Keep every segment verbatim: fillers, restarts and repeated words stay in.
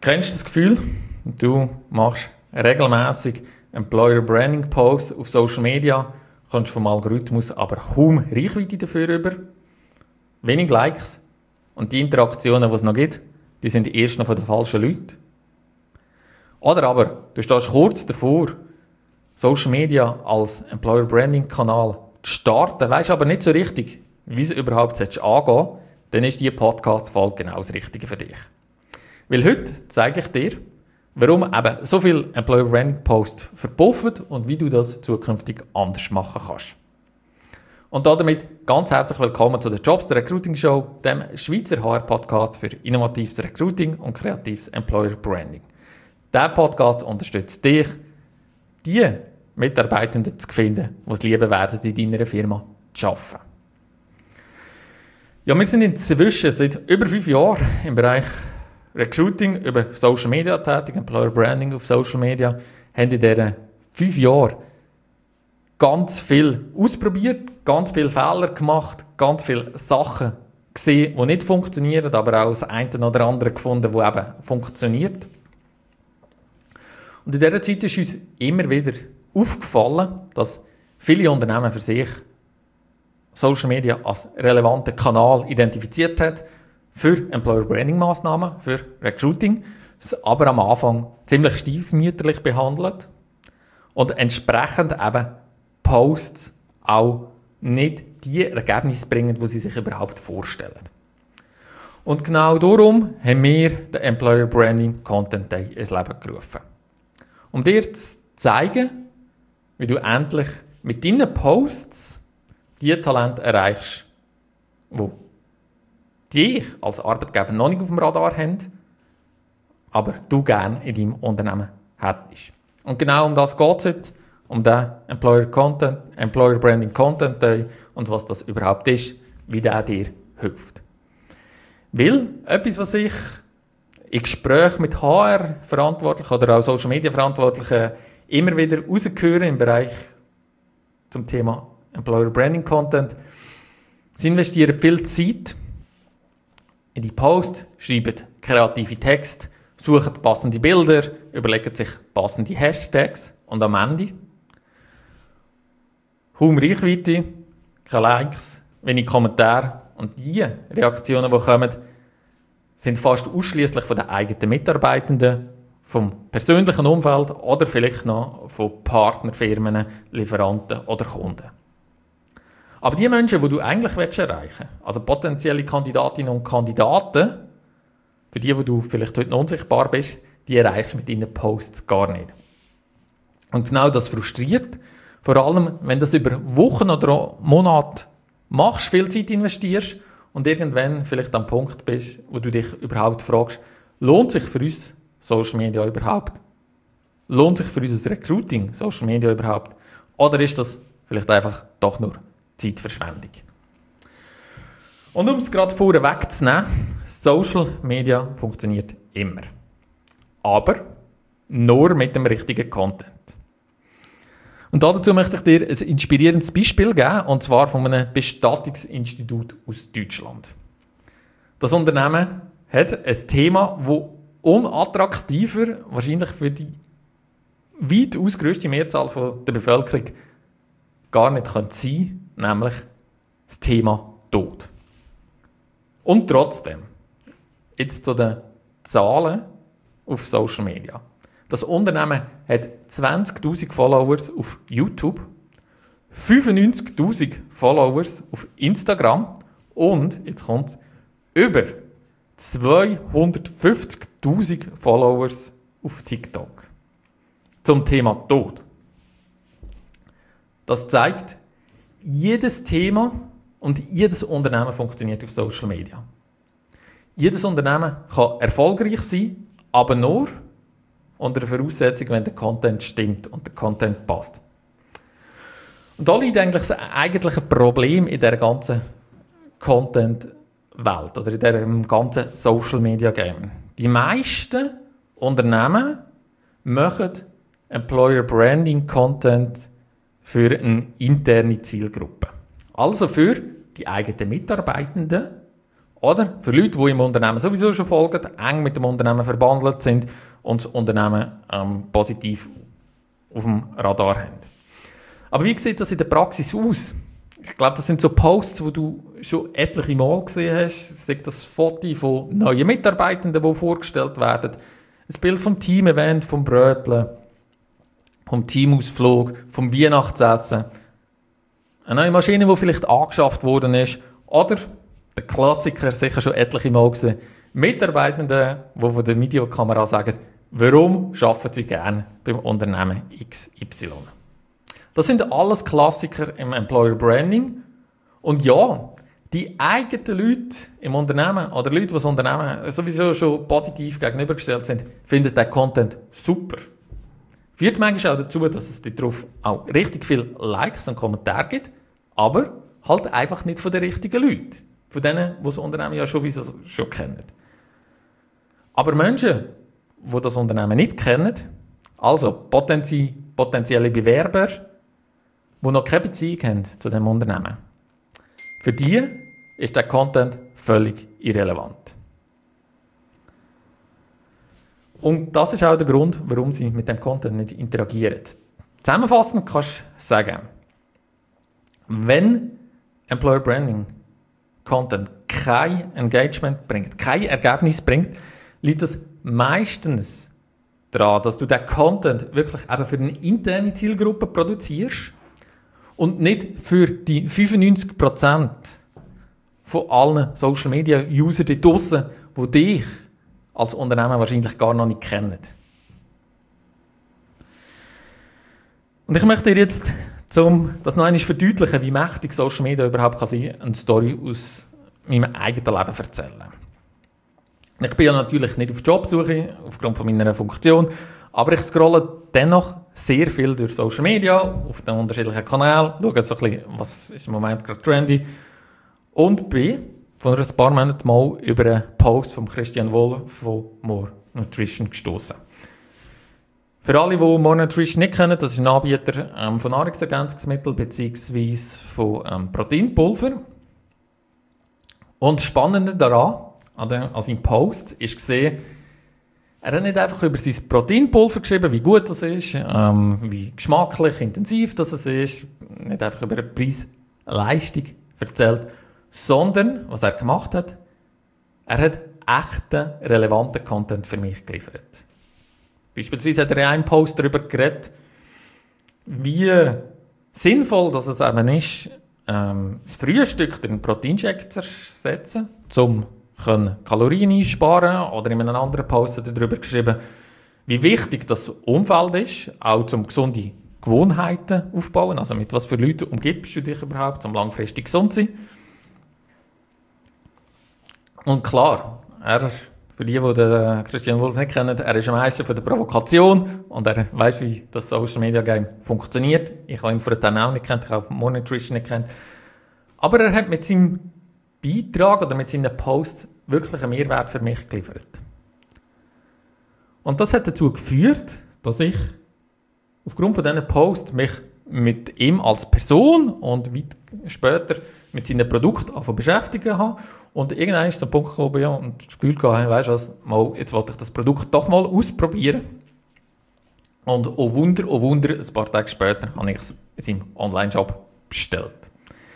Kennst du das Gefühl, du machst regelmäßig Employer Branding Posts auf Social Media, kommst vom Algorithmus aber kaum Reichweite dafür über, wenig Likes und die Interaktionen, die es noch gibt, die sind erst noch von den falschen Leuten. Oder aber du stehst kurz davor, Social Media als Employer Branding Kanal zu starten, weisst aber nicht so richtig, wie es überhaupt angehen soll, dann ist diese Podcast-Folge genau das Richtige für dich. Weil heute zeige ich dir, warum eben so viele Employer Branding Posts verpuffen und wie du das zukünftig anders machen kannst. Und damit ganz herzlich willkommen zu der Jobs der Recruiting Show, dem Schweizer H R-Podcast für innovatives Recruiting und kreatives Employer Branding. Dieser Podcast unterstützt dich, die Mitarbeitenden zu finden, die es lieben werden, in deiner Firma zu arbeiten. Ja, wir sind inzwischen seit über fünf Jahren im Bereich Recruiting über Social Media tätig, Employer Branding auf Social Media, haben in diesen fünf Jahren ganz viel ausprobiert, ganz viele Fehler gemacht, ganz viele Sachen gesehen, die nicht funktionieren, aber auch das eine oder andere gefunden, das eben funktioniert. Und in dieser Zeit ist uns immer wieder aufgefallen, dass viele Unternehmen für sich Social Media als relevanten Kanal identifiziert haben für Employer Branding Massnahmen, für Recruiting, es aber am Anfang ziemlich stiefmütterlich behandelt und entsprechend eben Posts auch nicht die Ergebnisse bringen, die sie sich überhaupt vorstellen. Und genau darum haben wir den Employer Branding Content Day ins Leben gerufen. Um dir zu zeigen, wie du endlich mit deinen Posts die Talente erreichst, die dich als Arbeitgeber noch nicht auf dem Radar haben, aber du gerne in deinem Unternehmen hättest. Und genau um das geht es heute, um den Employer, Content, Employer Branding Content Day und was das überhaupt ist, wie der dir hilft. Weil etwas, was ich in Gesprächen mit H R-Verantwortlichen oder auch Social-Media-Verantwortlichen immer wieder rausgehöre im Bereich zum Thema Employer Branding Content, sie investieren viel Zeit in die Post, schreiben kreative Texte, suchen passende Bilder, überlegen sich passende Hashtags und am Ende kaum Reichweite, keine Likes, wenig Kommentare und die Reaktionen, die kommen, sind fast ausschließlich von den eigenen Mitarbeitenden, vom persönlichen Umfeld oder vielleicht noch von Partnerfirmen, Lieferanten oder Kunden. Aber die Menschen, die du eigentlich erreichen willst, also potenzielle Kandidatinnen und Kandidaten, für die, die du vielleicht heute noch unsichtbar bist, die erreichst du mit deinen Posts gar nicht. Und genau das frustriert, vor allem, wenn du das über Wochen oder Monate machst, viel Zeit investierst und irgendwann vielleicht am Punkt bist, wo du dich überhaupt fragst, lohnt sich für uns Social Media überhaupt? Lohnt sich für uns das Recruiting Social Media überhaupt? Oder ist das vielleicht einfach doch nur Zeitverschwendung? Und um es gerade vorne wegzunehmen, Social Media funktioniert immer. Aber nur mit dem richtigen Content. Und dazu möchte ich dir ein inspirierendes Beispiel geben, und zwar von einem Bestattungsinstitut aus Deutschland. Das Unternehmen hat ein Thema, das unattraktiver, wahrscheinlich für die weitaus grösste Mehrzahl der Bevölkerung gar nicht sein könnte, nämlich das Thema Tod. Und trotzdem, jetzt zu den Zahlen auf Social Media. Das Unternehmen hat zwanzigtausend Followers auf YouTube, fünfundneunzigtausend Followers auf Instagram und, jetzt kommt über zweihundertfünfzigtausend Followers auf TikTok. Zum Thema Tod. Das zeigt, jedes Thema und jedes Unternehmen funktioniert auf Social Media. Jedes Unternehmen kann erfolgreich sein, aber nur unter der Voraussetzung, wenn der Content stimmt und der Content passt. Und da liegt eigentlich das eigentliche Problem in dieser ganzen Content-Welt, oder in diesem ganzen Social-Media-Game. Die meisten Unternehmen machen Employer-Branding-Content für eine interne Zielgruppe. Also für die eigenen Mitarbeitenden Oder für Leute, die im Unternehmen sowieso schon folgen, eng mit dem Unternehmen verbandelt sind und das Unternehmen ähm, positiv auf dem Radar haben. Aber wie sieht das in der Praxis aus? Ich glaube, das sind so Posts, die du schon etliche Mal gesehen hast. Sei das Foto von neuen Mitarbeitenden, die vorgestellt werden, ein Bild vom Team-Event, vom Bröteln, vom Teamausflug, vom Weihnachtsessen, eine neue Maschine, die vielleicht angeschafft worden ist, oder der Klassiker, sicher schon etliche Mal gesehen, Mitarbeitende, die von der Videokamera sagen, warum arbeiten sie gerne beim Unternehmen X Y. Das sind alles Klassiker im Employer Branding. Und ja, die eigenen Leute im Unternehmen oder Leute, die das Unternehmen sowieso schon positiv gegenübergestellt sind, finden den Content super. Führt manchmal auch dazu, dass es darauf auch richtig viele Likes und Kommentare gibt, aber halt einfach nicht von den richtigen Leuten. Von denen, die das Unternehmen ja schon, schon kennen. Aber Menschen, die das Unternehmen nicht kennen, also potenzie, potenzielle Bewerber, die noch keine Beziehung haben zu diesem Unternehmen, für die ist der Content völlig irrelevant. Und das ist auch der Grund, warum sie mit dem Content nicht interagieren. Zusammenfassend kannst du sagen, wenn Employer Branding Content kein Engagement bringt, kein Ergebnis bringt, liegt es meistens daran, dass du den Content wirklich eben für eine interne Zielgruppe produzierst und nicht für die fünfundneunzig Prozent von allen Social Media User da draussen, die dich als Unternehmen wahrscheinlich gar noch nicht kennen. Und ich möchte dir jetzt, um das noch einmal verdeutlichen, wie mächtig Social Media überhaupt kann sein, eine Story aus meinem eigenen Leben erzählen. Ich bin ja natürlich nicht auf Jobsuche, aufgrund von meiner Funktion, aber ich scrolle dennoch sehr viel durch Social Media, auf den unterschiedlichen Kanälen, schaue so ein bisschen, was ist im Moment gerade trendy und bin vor ein paar Monaten mal über einen Post von Christian Wolf von More Nutrition gestoßen. Für alle, die More Nutrition nicht kennen, das ist ein Anbieter ähm, von Nahrungsergänzungsmitteln bzw. von ähm, Proteinpulver. Und das Spannende daran, an, dem, an seinem Post, ist gesehen, er hat nicht einfach über sein Proteinpulver geschrieben, wie gut das ist, ähm, wie geschmacklich, intensiv das ist, nicht einfach über eine Preis-Leistung erzählt, sondern, was er gemacht hat, er hat echten, relevanten Content für mich geliefert. Beispielsweise hat er in einem Post darüber geredet, wie sinnvoll dass es eben ist, ähm, das Frühstück durch einen Proteinshake zu ersetzen, um Kalorien einsparen. Oder in einem anderen Post hat er darüber geschrieben, wie wichtig das Umfeld ist, auch um gesunde Gewohnheiten aufzubauen. Also mit was für Leuten umgibst du dich überhaupt, um langfristig gesund zu sein. Und klar, er, für die, die den Christian Wolf nicht kennen, er ist ein Meister von der Provokation und er weiss, wie das Social Media Game funktioniert. Ich habe ihn vorher auch nicht kennt, ich habe More Nutrition nicht kennt. Aber er hat mit seinem Beitrag oder mit seinen Posts wirklich einen Mehrwert für mich geliefert. Und das hat dazu geführt, dass ich aufgrund von diesen Posts mich mit ihm als Person und weit später mit seinen Produkten beschäftigen habe. Und irgendwann ist zum Punkt gekommen, ja, und das Gefühl gehabt, weißt du was, mal, jetzt wollte ich das Produkt doch mal ausprobieren. Und oh Wunder, oh Wunder, ein paar Tage später habe ich es in seinem Online-Shop bestellt.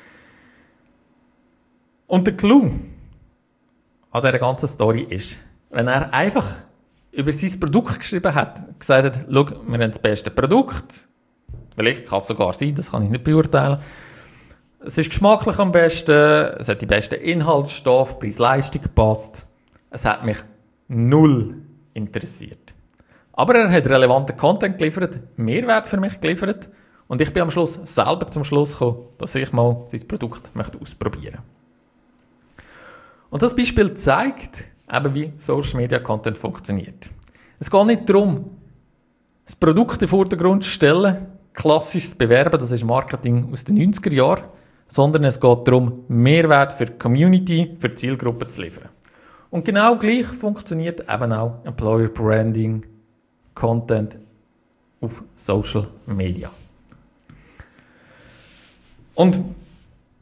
Und der Clou an dieser ganzen Story ist, wenn er einfach über sein Produkt geschrieben hat, gesagt hat, schau, wir haben das beste Produkt, vielleicht kann es sogar sein, das kann ich nicht beurteilen, es ist geschmacklich am besten, es hat die besten Inhaltsstoffe, Preis-Leistung gepasst, es hat mich null interessiert. Aber er hat relevanten Content geliefert, Mehrwert für mich geliefert und ich bin am Schluss selber zum Schluss gekommen, dass ich mal sein Produkt möchte ausprobieren möchte. Und das Beispiel zeigt eben, wie Social Media Content funktioniert. Es geht nicht darum, das Produkt in den Vordergrund zu stellen, klassisches Bewerben, das ist Marketing aus den neunziger Jahren, sondern es geht darum, Mehrwert für die Community, für die Zielgruppe zu liefern. Und genau gleich funktioniert eben auch Employer Branding Content auf Social Media. Und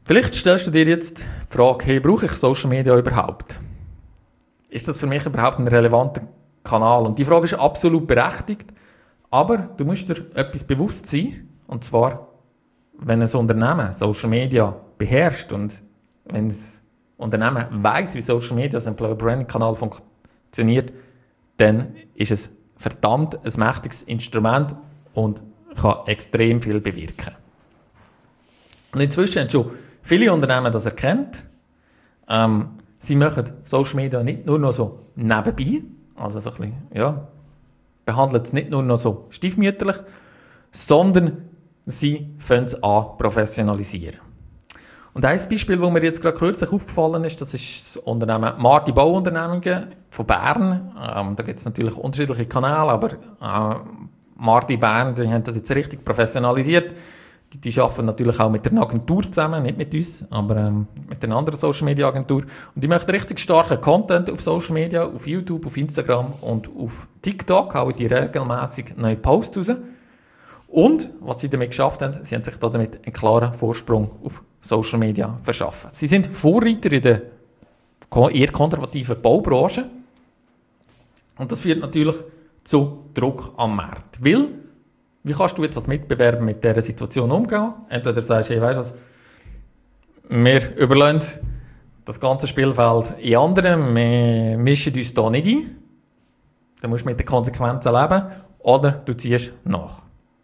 Vielleicht stellst du dir jetzt die Frage, hey, brauche ich Social Media überhaupt? Ist das für mich überhaupt ein relevanter Kanal? Und die Frage ist absolut berechtigt, aber du musst dir etwas bewusst sein, und zwar, wenn ein Unternehmen Social Media beherrscht und wenn das Unternehmen weiss, wie Social Media als Employer Branding Kanal funktioniert, dann ist es verdammt ein mächtiges Instrument und kann extrem viel bewirken. Und inzwischen haben schon viele Unternehmen das erkannt. Ähm, sie machen Social Media nicht nur noch so nebenbei, also so ein bisschen, ja, behandeln es nicht nur noch so stiefmütterlich, sondern sie fangen es an professionalisieren. Und ein Beispiel, das mir jetzt gerade kürzlich aufgefallen ist, das ist das Unternehmen Marti Bauunternehmungen von Bern. Ähm, da gibt es natürlich unterschiedliche Kanäle, aber äh, Marti Bern, die haben das jetzt richtig professionalisiert. Die, die arbeiten natürlich auch mit einer Agentur zusammen, nicht mit uns, aber ähm, mit einer anderen Social Media Agentur. Und die möchten richtig starken Content auf Social Media, auf YouTube, auf Instagram und auf TikTok, hauen die regelmäßig neue Posts raus. Und was sie damit geschafft haben, sie haben sich damit einen klaren Vorsprung auf Social Media verschaffen. Sie sind Vorreiter in der eher konservativen Baubranche. Und das führt natürlich zu Druck am Markt. Weil, wie kannst du jetzt als Mitbewerber mit dieser Situation umgehen? Entweder sagst du, hey, weißt du was, wir überlassen das ganze Spielfeld in anderen, wir mischen uns da nicht ein. Dann musst du mit den Konsequenzen leben. Oder du ziehst nach.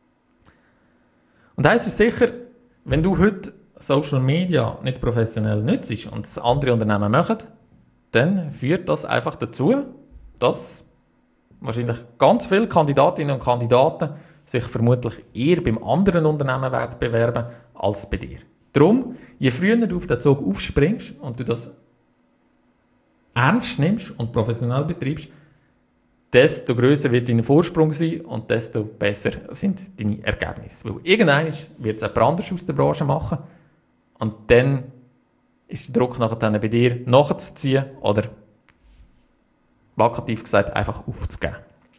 Und eins ist sicher, wenn du heute Social Media nicht professionell nutzt und es andere Unternehmen machen, dann führt das einfach dazu, dass wahrscheinlich ganz viele Kandidatinnen und Kandidaten sich vermutlich eher beim anderen Unternehmen werden bewerben als bei dir. Darum, je früher du auf den Zug aufspringst und du das ernst nimmst und professionell betreibst, desto grösser wird dein Vorsprung sein und desto besser sind deine Ergebnisse. Weil irgendwann wird es jemand anders aus der Branche machen und dann ist der Druck nachher bei dir nachzuziehen oder plakativ gesagt einfach aufzugeben.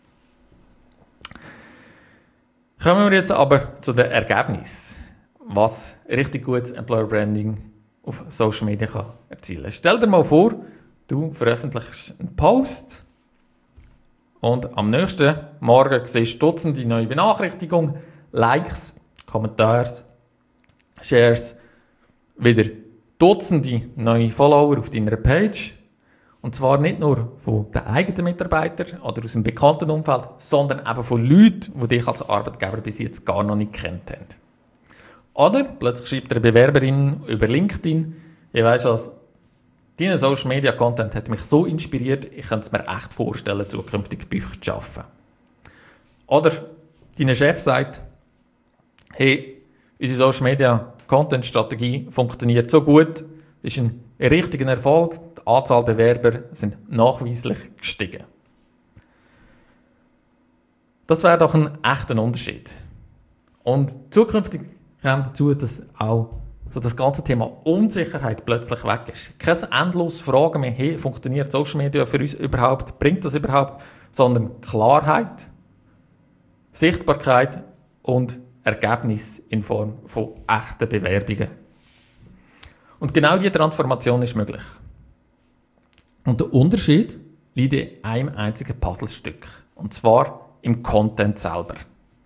Kommen wir jetzt aber zu den Ergebnissen, was richtig gutes Employer Branding auf Social Media kann erzielen kann. Stell dir mal vor, du veröffentlichst einen Post und am nächsten Morgen siehst du Dutzende neue Benachrichtigungen, Likes, Kommentare, Shares, wieder Dutzende neue Follower auf deiner Page. Und zwar nicht nur von den eigenen Mitarbeitern oder aus dem bekannten Umfeld, sondern eben von Leuten, die dich als Arbeitgeber bis jetzt gar noch nicht kennt haben. Oder plötzlich schreibt eine Bewerberin über LinkedIn, ich weiss was, dein Social Media Content hat mich so inspiriert, ich könnte es mir echt vorstellen, zukünftig bei euch zu arbeiten. Oder dein Chef sagt, hey, unsere Social Media Content Strategie funktioniert so gut, ist ein richtiger Erfolg, die Anzahl Bewerber sind nachweislich gestiegen. Das wäre doch ein echter Unterschied. Und zukünftig kommt dazu, dass auch so das ganze Thema Unsicherheit plötzlich weg ist. Keine endlose Fragen mehr, hey, funktioniert Social Media für uns überhaupt, bringt das überhaupt, sondern Klarheit, Sichtbarkeit und Ergebnis in Form von echten Bewerbungen. Und genau diese Transformation ist möglich. Und der Unterschied liegt in einem einzigen Puzzlestück. Und zwar im Content selber.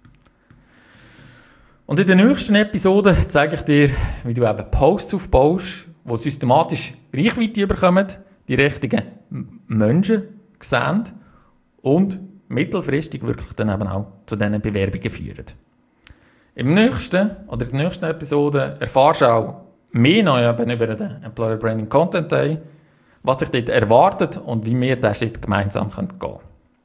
Und in der nächsten Episode zeige ich dir, wie du eben Posts aufbaust, die systematisch Reichweite bekommen, die richtigen Menschen sehen und mittelfristig wirklich dann eben auch zu diesen Bewerbungen führen. Im nächsten oder in der nächsten Episode erfährst du auch mehr noch über den Employer Branding Content Day, was sich dort erwartet und wie wir diesen Schritt gemeinsam gehen können.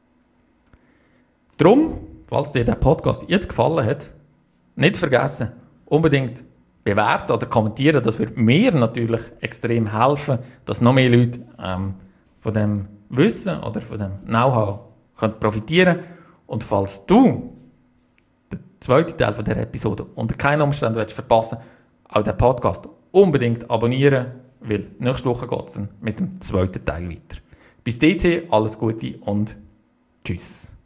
Darum, falls dir der Podcast jetzt gefallen hat, nicht vergessen, unbedingt bewerten oder kommentieren. Das wird mir natürlich extrem helfen, dass noch mehr Leute ähm, von dem Wissen oder von dem Know-how können profitieren können. Und falls du den zweiten Teil von dieser Episode unter keinen Umständen willst verpassen, auch den Podcast unbedingt abonnieren, weil nächste Woche geht es dann mit dem zweiten Teil weiter. Bis dahin alles Gute und tschüss.